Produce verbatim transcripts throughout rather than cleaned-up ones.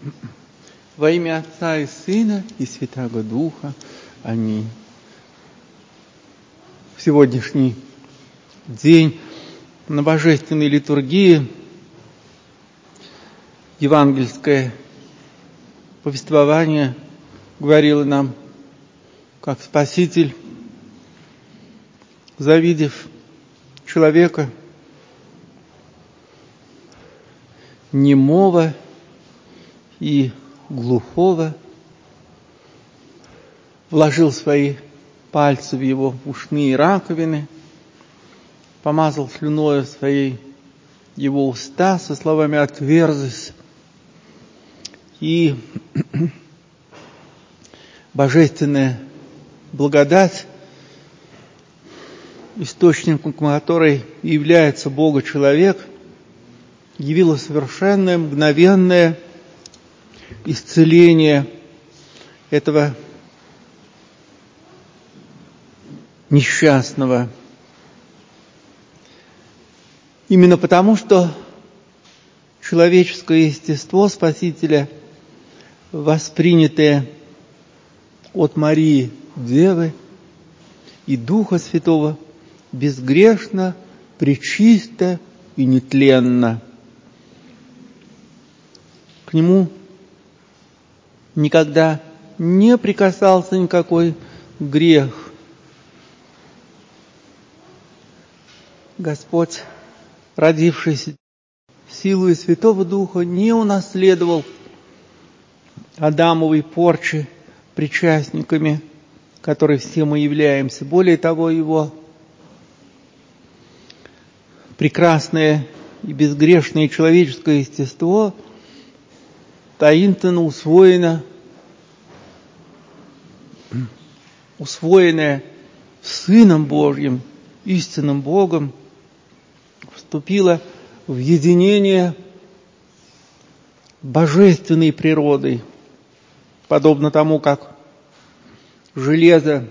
Во имя Отца и Сына и Святаго Духа. Аминь. В сегодняшний день на Божественной литургии евангельское повествование говорило нам, как Спаситель, завидев человека немого и глухого, вложил свои пальцы в его ушные раковины, помазал слюною своей его уста со словами «отверзись», и божественная благодать, источником которой является Бога-человек, явила совершенное, мгновенное исцеление этого несчастного. Именно потому, что человеческое естество Спасителя, воспринятое от Марии Девы и Духа Святого, безгрешно, пречисто и нетленно. К нему никогда не прикасался никакой грех. Господь, родившийся силой Святого Духа, не унаследовал Адамовой порчи причастниками, которой все мы являемся. Более того, его прекрасное и безгрешное человеческое естество таинственно усвоено, усвоенное Сыном Божьим, истинным Богом, вступило в единение божественной природой, подобно тому, как железо,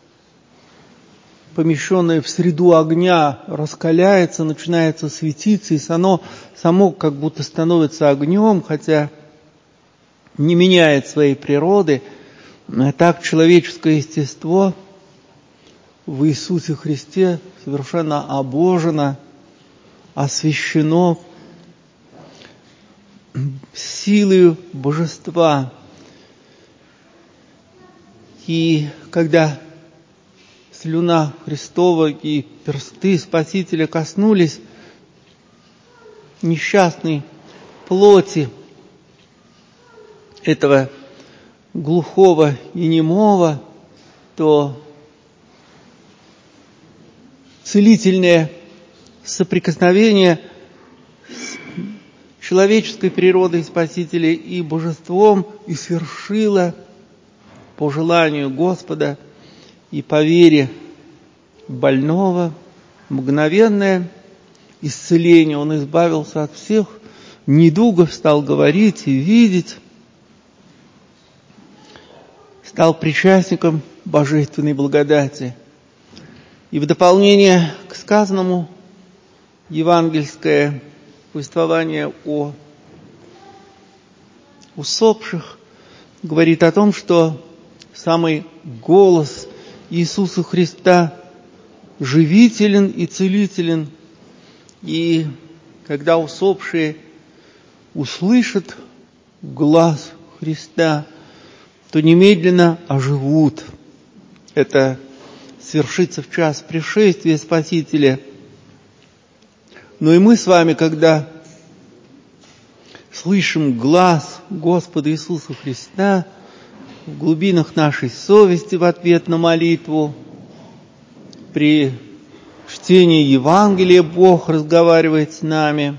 помещенное в среду огня, раскаляется, начинается светиться, и оно само как будто становится огнем, хотя не меняет своей природы. Так человеческое естество в Иисусе Христе совершенно обожено, освящено силою божества. И когда слюна Христова и персты Спасителя коснулись несчастной плоти этого глухого и немого, то целительное соприкосновение с человеческой природой Спасителя и божеством и свершило по желанию Господа и по вере больного мгновенное исцеление. Он избавился от всех недугов, стал говорить и видеть, стал причастником божественной благодати. И в дополнение к сказанному евангельское повествование о усопших говорит о том, что самый голос Иисуса Христа живителен и целителен. И когда усопшие услышат глас Христа, то немедленно оживут. Это свершится в час пришествия Спасителя. Но и мы с вами, когда слышим глас Господа Иисуса Христа в глубинах нашей совести в ответ на молитву, при чтении Евангелия Бог разговаривает с нами,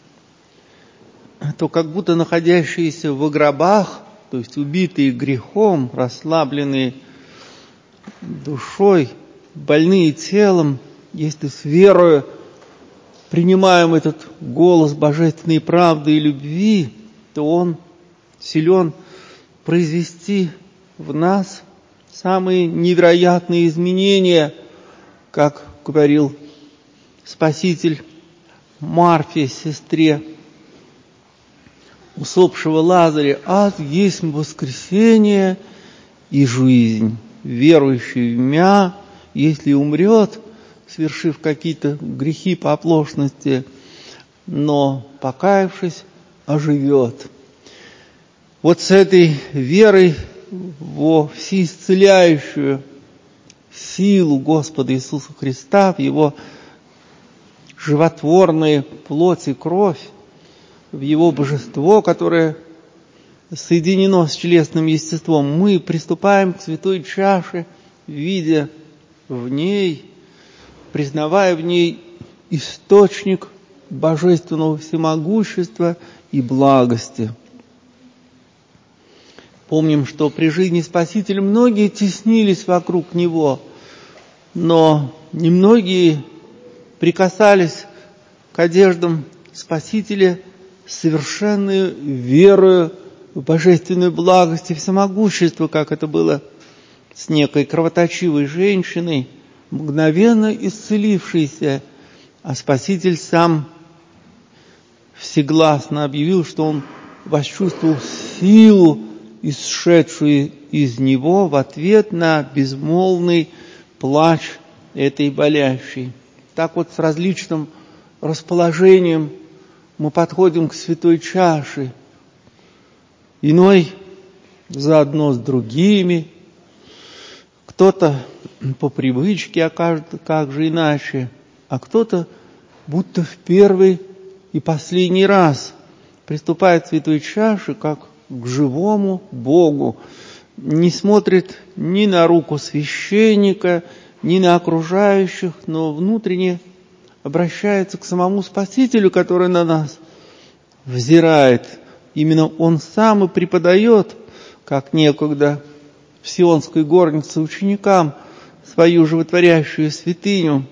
то как будто находящиеся в гробах, то есть убитые грехом, расслабленные душой, больные телом, если с верою принимаем этот голос божественной правды и любви, то он силен произвести в нас самые невероятные изменения, как говорил Спаситель Марфе, сестре усопшего Лазаря: «Ад есть воскресение и жизнь. Верующий в Мя, если умрет, совершив какие-то грехи по оплошности, но, покаявшись, оживет». Вот с этой верой во всеисцеляющую силу Господа Иисуса Христа, в Его животворные плоть и кровь, в Его божество, которое соединено с телесным естеством, мы приступаем к святой чаше, видя в ней, признавая в ней источник божественного всемогущества и благости. Помним, что при жизни Спасителя многие теснились вокруг Него, но немногие прикасались к одеждам Спасителя с совершенной верою в божественную благость и всемогущество, как это было с некой кровоточивой женщиной, мгновенно исцелившейся, а Спаситель сам всегласно объявил, что Он восчувствовал силу, исшедшую из Него в ответ на безмолвный плач этой болящей. Так вот, с различным расположением мы подходим к святой чаше, иной заодно с другими, кто-то по привычке, а как же иначе, а кто-то будто в первый и последний раз приступает к святой чаше, как к живому Богу, не смотрит ни на руку священника, ни на окружающих, но внутренне обращается к самому Спасителю, который на нас взирает. Именно Он сам и преподает, как некогда в Сионской горнице ученикам, свою животворящую святыню.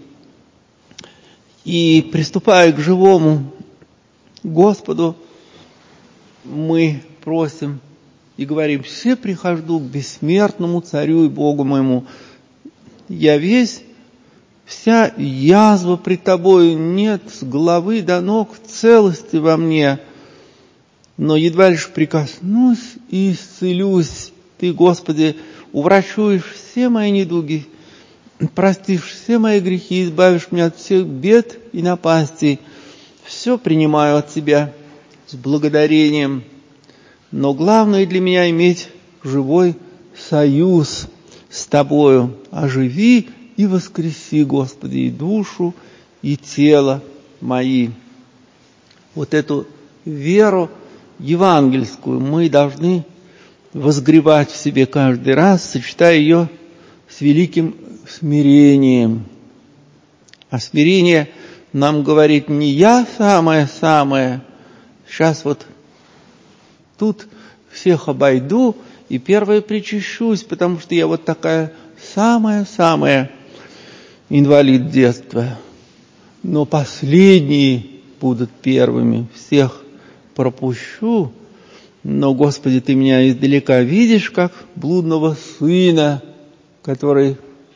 И, приступая к живому Господу, мы просим и говорим: «Все прихожу к бессмертному Царю и Богу моему. Я весь, вся язва пред Тобою, нет с головы до ног целости во мне, но едва лишь прикоснусь и исцелюсь. Ты, Господи, уврачуешь все мои недуги, простишь все мои грехи, избавишь меня от всех бед и напастей. Все принимаю от Тебя с благодарением. Но главное для меня иметь живой союз с Тобою. Оживи и воскреси, Господи, и душу, и тело мои». Вот эту веру евангельскую мы должны возгревать в себе каждый раз, сочетая ее с великим смирением. А смирение нам говорит не «я самое-самое», сейчас вот тут всех обойду и первое причащусь, потому что я вот такая самая-самая инвалид детства. Но последние будут первыми, всех пропущу. Но, Господи, Ты меня издалека видишь, как блудного сына, который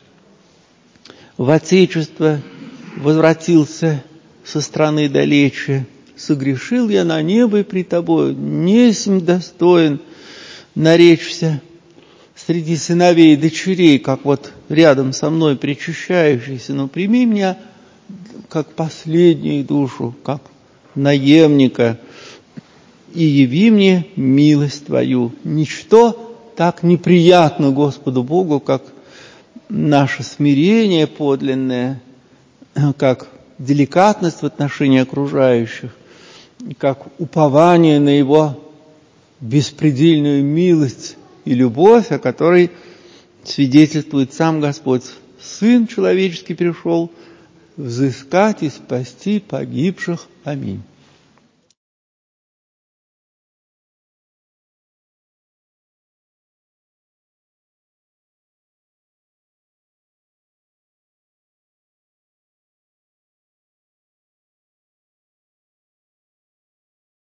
в Отечество возвратился со страны далече. Согрешил я на небо и пред Тобою, несмь достоин наречься среди сыновей и дочерей, как вот рядом со мной причащающийся, но прими меня как последнюю душу, как наемника, и яви мне милость Твою. Ничто так неприятно Господу Богу, как наше смирение подлинное, как деликатность в отношении окружающих, как упование на Его беспредельную милость и любовь, о которой свидетельствует сам Господь. Сын человеческий пришел взыскать и спасти погибших. Аминь.